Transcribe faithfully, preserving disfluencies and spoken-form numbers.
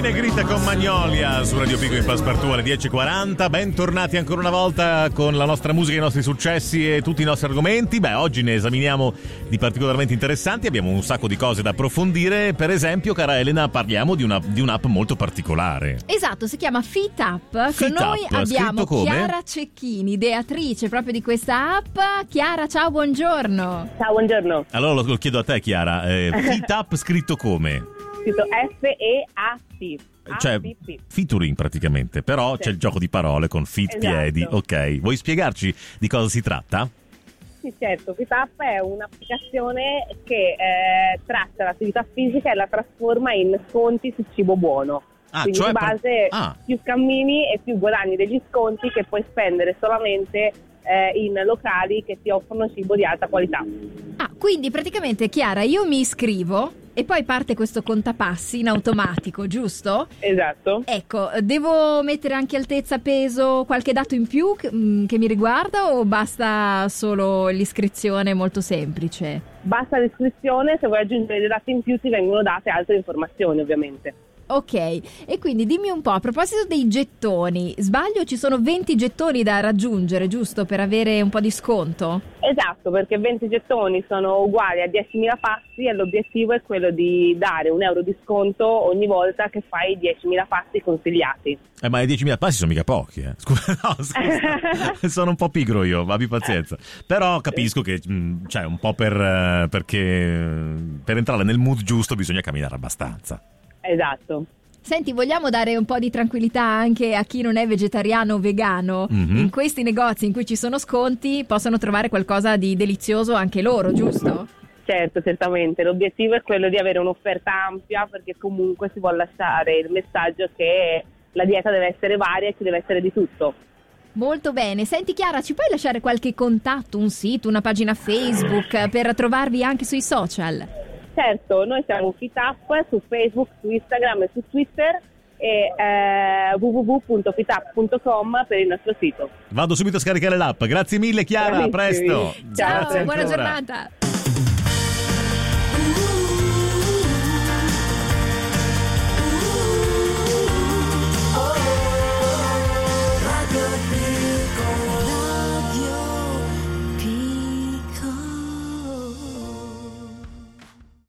Negrita con Magnolia su Radio Pico in Passepartout alle dieci e quaranta. Bentornati ancora una volta con la nostra musica, i nostri successi e tutti i nostri argomenti. Beh, oggi ne esaminiamo di particolarmente interessanti, abbiamo un sacco di cose da approfondire. Per esempio, cara Elena, parliamo di, una, di un'app molto particolare. Esatto, si chiama FitUp. Con Fit noi Up, abbiamo scritto come? Chiara Cecchini, ideatrice proprio di questa app. Chiara, ciao, buongiorno. Ciao, buongiorno. Allora lo, lo chiedo a te, Chiara. Eh, FitUp scritto come? Scritto F E A T. Cioè, featuring praticamente, però sì, c'è il gioco di parole con fit, esatto, piedi. Ok, vuoi spiegarci di cosa si tratta? Sì, certo. FitUp è un'applicazione che eh, tratta l'attività fisica e la trasforma in sconti su cibo buono. Ah, Quindi cioè di base ah. più cammini e più guadagni degli sconti che puoi spendere solamente eh, in locali che ti offrono cibo di alta qualità. Ah, quindi praticamente, Chiara, io mi iscrivo e poi parte questo contapassi in automatico, giusto? Esatto. Ecco, devo mettere anche altezza, peso, qualche dato in più che, mh, che mi riguarda, o basta solo l'iscrizione molto semplice? Basta l'iscrizione, se vuoi aggiungere dei dati in più ti vengono date altre informazioni, ovviamente. Ok, e quindi dimmi un po', a proposito dei gettoni, sbaglio, ci sono venti gettoni da raggiungere, giusto, per avere un po' di sconto? Esatto, perché venti gettoni sono uguali a diecimila passi e l'obiettivo è quello di dare un euro di sconto ogni volta che fai diecimila passi consigliati. Eh, ma i diecimila passi sono mica pochi, eh. Scusa, no, scusa. Sono un po' pigro io, abbi pazienza. Però capisco che, mh, cioè, un po' per, uh, perché per entrare nel mood giusto bisogna camminare abbastanza. Esatto. Senti, vogliamo dare un po' di tranquillità anche a chi non è vegetariano o vegano? Mm-hmm. In questi negozi in cui ci sono sconti possono trovare qualcosa di delizioso anche loro, giusto? Certo, certamente. L'obiettivo è quello di avere un'offerta ampia, perché comunque si vuole lasciare il messaggio che la dieta deve essere varia e ci deve essere di tutto. Molto bene. Senti, Chiara, ci puoi lasciare qualche contatto, un sito, una pagina Facebook per trovarvi anche sui social? Certo, noi siamo FitUp su Facebook, su Instagram e su Twitter, e eh, w w w punto fitup punto com per il nostro sito. Vado subito a scaricare l'app. Grazie mille, Chiara, a presto. Ciao, Grazie buona ancora. giornata.